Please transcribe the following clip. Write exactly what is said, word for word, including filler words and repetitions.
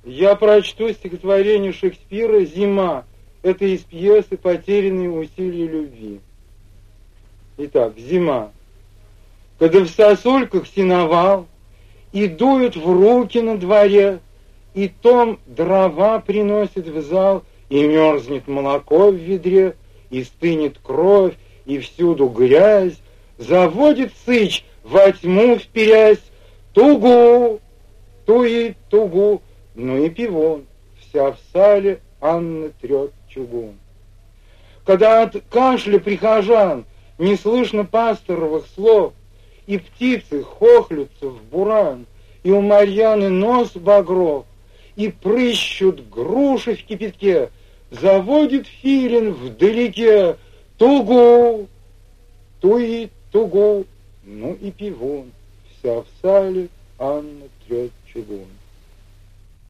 Я прочту стихотворение Шекспира «Зима». Это из пьесы «Потерянные усилия любви». Итак, зима. Когда в сосульках сеновал, и дуют в руки на дворе, и Том дрова приносит в зал, и мерзнет молоко в ведре, и стынет кровь, и всюду грязь, заводит сыч во тьму вперясь, тугу, туи, тугу, ну и пивон, вся в сале Анна трет чугун. Когда от кашля прихожан не слышно пасторовых слов, и птицы хохлются в буран, и у Марьяны нос багров, и прыщут груши в кипятке, заводит филин вдалеке, тугу, туи, тугу, ну и пивун, вся в сале Анна трет чугун.